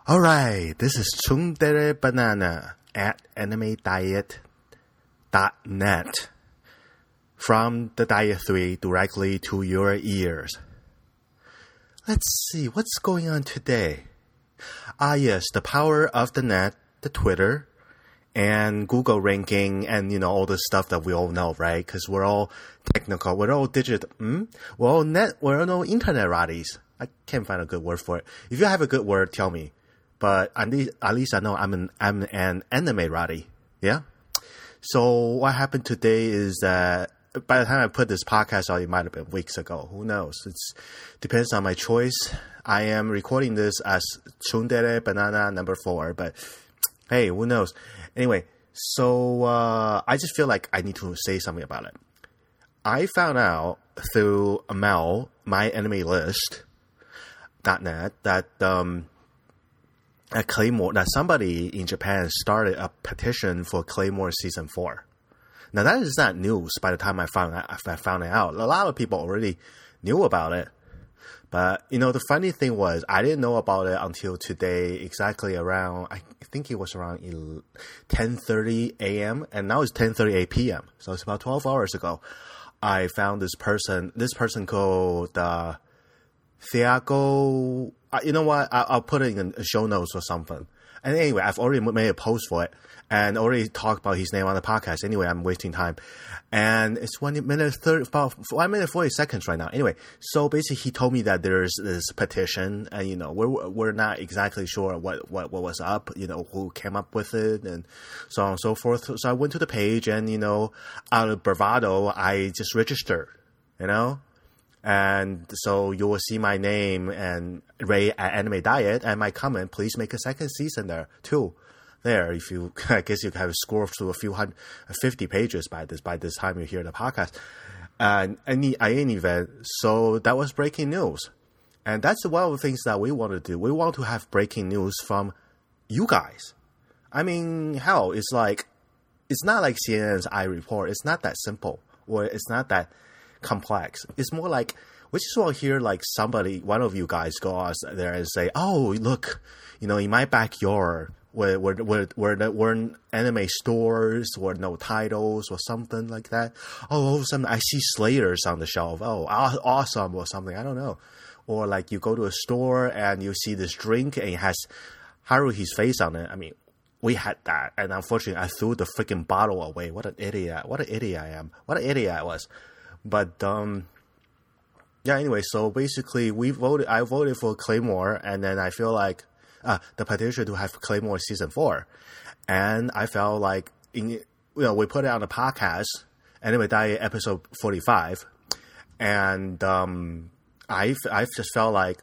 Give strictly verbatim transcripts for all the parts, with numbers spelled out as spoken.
Alright, this is Tsundere Banana at anime diet dot net from the Diet three directly to your ears. Let's see, what's going on today? Ah yes, the power of the net, the Twitter, and Google ranking, and you know, all the stuff that we all know, right? Because we're all technical, we're all digital, hmm? We're all net, we're all internet ratties. I can't find a good word for it. If you have a good word, tell me. But at least, at least I know I'm an, I'm an anime ratty. Yeah? So what happened today is that by the time I put this podcast out, it might have been weeks ago. Who knows? It depends on my choice. I am recording this as Tsundere Banana number four, but hey, who knows? Anyway, so uh, I just feel like I need to say something about it. I found out through Mel, my anime list dot net, that um, at Claymore, that somebody in Japan started a petition for Claymore season four. Now that is not news. By the time I found that, I found it out, a lot of people already knew about it. But you know, the funny thing was, I didn't know about it until today, exactly around, I think it was around ten thirty a.m. and now it's ten thirty p.m. So it's about twelve hours ago. I found this person. This person called uh, Thiago. Uh, you know what? I, I'll put it in the show notes or something. And anyway, I've already made a post for it and already talked about his name on the podcast. Anyway, I'm wasting time. And it's one minute thirty, about one minute forty seconds right now. Anyway, so basically, he told me that there's this petition, and you know, we're we're not exactly sure what what what was up. You know, who came up with it, and so on and so forth. So I went to the page, and you know, out of bravado, I just registered. You know. And so you will see my name and Ray at Anime Diet and my comment. Please make a second season there too. There, if you, I guess you can have scroll through a few hundred, fifty pages by this by this time you hear the podcast. And any, any event, so that was breaking news, and that's one of the things that we want to do. We want to have breaking news from you guys. I mean, hell, it's like it's not like C N N's I Report. It's not that simple, or it's not that complex. It's more like we just want to hear like somebody, one of you guys, go out there and say, "Oh, look, you know, in my backyard, where where where where there weren't anime stores or no titles or something like that. Oh, all of a sudden I see Slayers on the shelf. Oh, awesome or something. I don't know. Or like you go to a store and you see this drink and it has Haruhi's face on it. I mean, we had that, and unfortunately, I threw the freaking bottle away. What an idiot! What an idiot I am! What an idiot I was." But, um, yeah, anyway, so basically we voted, I voted for Claymore, and then I feel like, uh, the petition to have Claymore season four. And I felt like, in, you know, we put it on the podcast, Anime Diet episode forty-five. And, um, I, I just felt like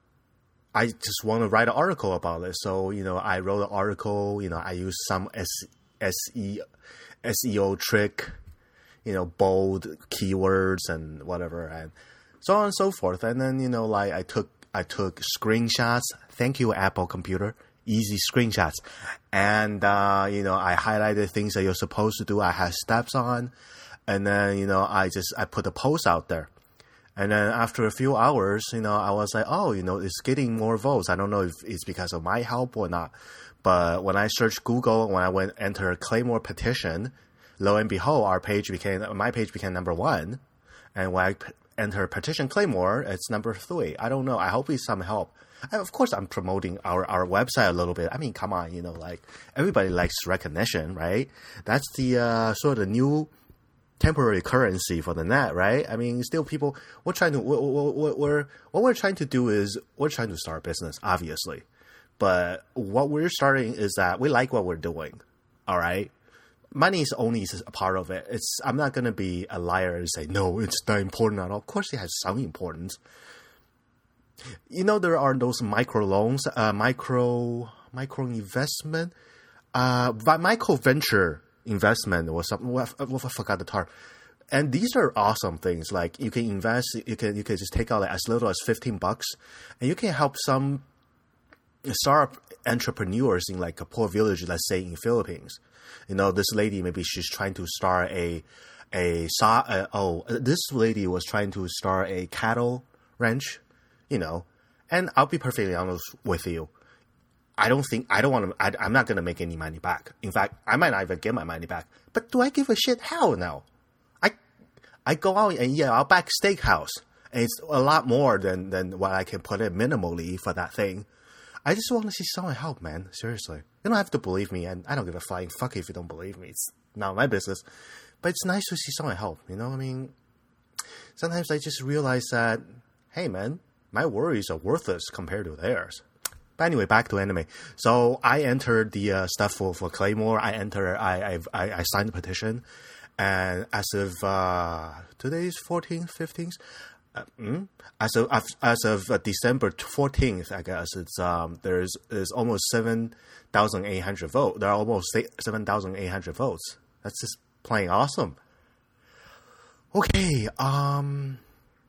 I just want to write an article about it. So, you know, I wrote an article, you know, I used some S, SE, S E O trick, you know, bold keywords and whatever, and so on and so forth. And then, you know, like I took, I took screenshots. Thank you, Apple computer. Easy screenshots. And, uh, you know, I highlighted things that you're supposed to do. I had steps on. And then, you know, I just, I put a post out there. And then after a few hours, you know, I was like, oh, you know, it's getting more votes. I don't know if it's because of my help or not. But when I searched Google, when I went enter Claymore petition, lo and behold, our page became, my page became number one. And when I p- enter petition Claymore, it's number three. I don't know. I hope it's some help. And of course, I'm promoting our, our website a little bit. I mean, come on, you know, like everybody likes recognition, right? That's the uh, sort of new temporary currency for the net, right? I mean, still people, we're trying to, we're, we're, we're, what we're trying to do is we're trying to start a business, obviously. But what we're starting is that we like what we're doing. All right. Money is only a part of it. It's I'm not going to be a liar and say, no, it's not important at all. Of course, it has some importance. You know, there are those micro loans, uh, micro micro investment, uh, micro venture investment or something. I forgot the term. And these are awesome things. Like you can invest, you can you can just take out like as little as fifteen bucks, and you can help some startup entrepreneurs in like a poor village, let's say in Philippines. You know, this lady, maybe she's trying to start a, a, uh, oh, this lady was trying to start a cattle ranch, you know, and I'll be perfectly honest with you. I don't think, I don't want to, I'm not going to make any money back. In fact, I might not even get my money back. But do I give a shit? Hell no. I I go out and yeah, I'll back steakhouse. And it's a lot more than, than what I can put in minimally for that thing. I just want to see someone help, man. Seriously. You don't have to believe me, and I don't give a flying fuck if you don't believe me. It's not my business. But it's nice to see someone help, you know? I mean, sometimes I just realize that, hey, man, my worries are worthless compared to theirs. But anyway, back to anime. So I entered the uh, stuff for, for Claymore. I entered, I, I've, I I signed the petition. And as of uh, today's fourteenth, fifteenth, uh, mm, as of as of uh, December fourteenth, I guess it's um there's there's almost seven thousand eight hundred votes. There are almost seven thousand eight hundred votes. That's just plain awesome. Okay, um,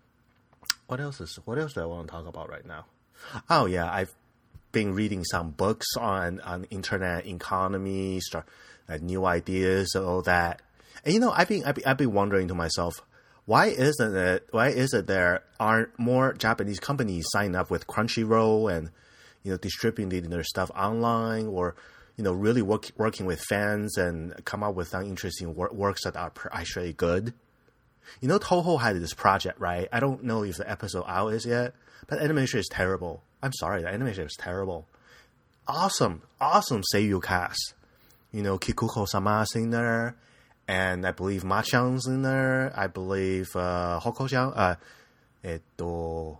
what else is what else do I want to talk about right now? Oh yeah, I've been reading some books on, on internet economy, start, uh, new ideas, all that. And you know, I've been, I've been I've been wondering to myself, why isn't it why is it there aren't more Japanese companies signing up with Crunchyroll and, you know, distributing their stuff online, or, you know, really work, working with fans and come up with some interesting wor- works that are actually good. You know, Toho had this project, right? I don't know if the episode out is yet, but animation is terrible. I'm sorry, the animation is terrible. Awesome, awesome Seiyu cast. You know, Kikuko-sama's in there, and I believe Ma-chan's in there. I believe uh, Hoko-chan, uh, えっと,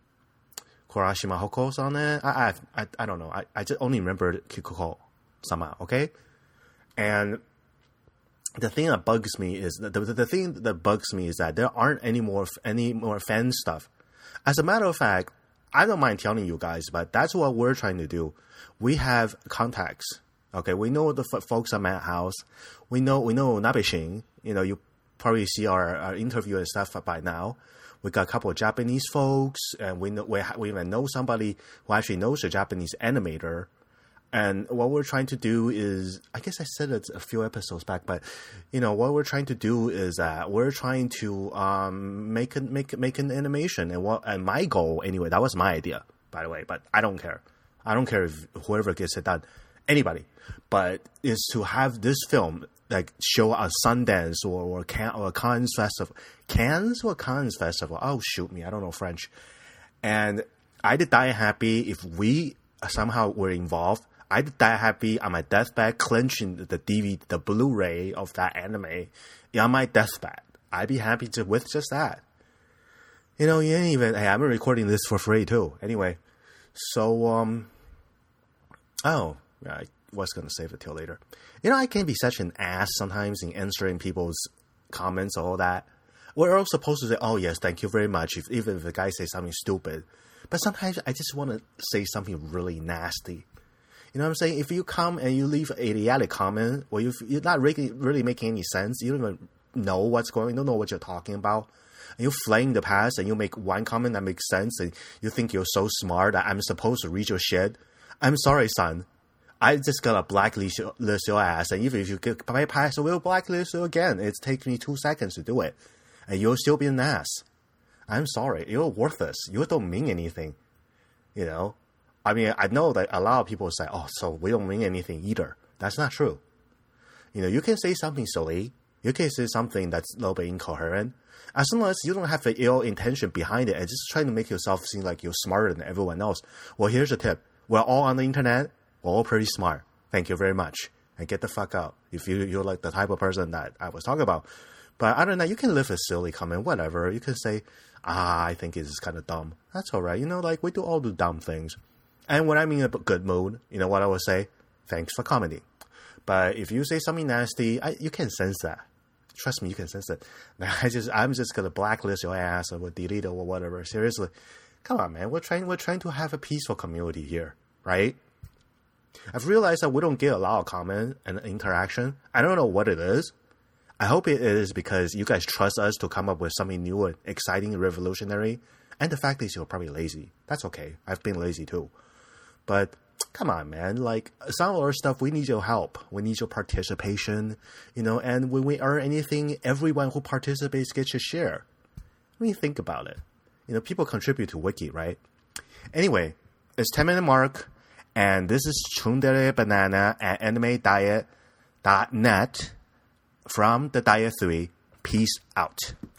Kurashima Hoko's on it. I, I, I don't know. I, I just only remember Kikuko-sama, okay? And the thing that bugs me is the, the the thing that bugs me is that there aren't any more any more fan stuff. As a matter of fact, I don't mind telling you guys, but that's what we're trying to do. We have contacts. Okay, we know the f- folks at Madhouse. We know we know Nabeshin. You know, you probably see our, our interview and stuff by now. We got a couple of Japanese folks, and we know we, ha- we even know somebody who actually knows a Japanese animator. And what we're trying to do is, I guess I said it a few episodes back, but you know what we're trying to do is that we're trying to um, make an, make make an animation, and what and my goal anyway, that was my idea, by the way. But I don't care, I don't care if whoever gets it done, anybody, but is to have this film like show a Sundance or or, Can, or Cannes festival, Cannes or Cannes festival. Oh shoot me, I don't know French, and I'd die happy if we somehow were involved. I'd die happy on my deathbed, clenching the D V D, the Blu-ray of that anime on my deathbed. I'd be happy to with just that. You know, you ain't even. Hey, I'm recording this for free too. Anyway, so um, oh, I was gonna save it till later. You know, I can be such an ass sometimes in answering people's comments, all that. We're all supposed to say, "Oh yes, thank you very much," if, even if the guy says something stupid. But sometimes I just want to say something really nasty. You know what I'm saying? If you come and you leave an idiotic comment, or you, you're not really, really making any sense, you don't even know what's going on, you don't know what you're talking about, and you flame the past and you make one comment that makes sense, and you think you're so smart that I'm supposed to read your shit, I'm sorry, son. I just gotta blacklist your ass, and even if you get bypass, I will blacklist you again. It takes me two seconds to do it, and you'll still be an ass. I'm sorry. You're worthless. You don't mean anything. You know? I mean, I know that a lot of people say, oh, so we don't mean anything either. That's not true. You know, you can say something silly. You can say something that's a little bit incoherent. As long as you don't have an ill intention behind it and just trying to make yourself seem like you're smarter than everyone else. Well, here's a tip. We're all on the internet. We're all pretty smart. Thank you very much. And get the fuck out if you, you're like the type of person that I was talking about. But other than that, you can leave a silly comment, whatever. You can say, ah, I think it's kind of dumb. That's all right. You know, like, we do all do dumb things. And when I'm in a good mood, you know what I would say? Thanks for commenting. But if you say something nasty, I, you can sense that. Trust me, you can sense it. I just, I'm just gonna blacklist your ass or delete it or whatever. Seriously, come on, man. We're trying, we're trying to have a peaceful community here, right? I've realized that we don't get a lot of comment and interaction. I don't know what it is. I hope it is because you guys trust us to come up with something new and exciting and revolutionary. And the fact is you're probably lazy. That's okay. I've been lazy too. But come on, man. Like, some of our stuff, we need your help. We need your participation, you know, and when we earn anything, everyone who participates gets a share. I mean, think about it. You know, people contribute to Wiki, right? Anyway, it's ten minute mark, And this is Tsundere Banana at anime diet dot net from the Diet three. Peace out.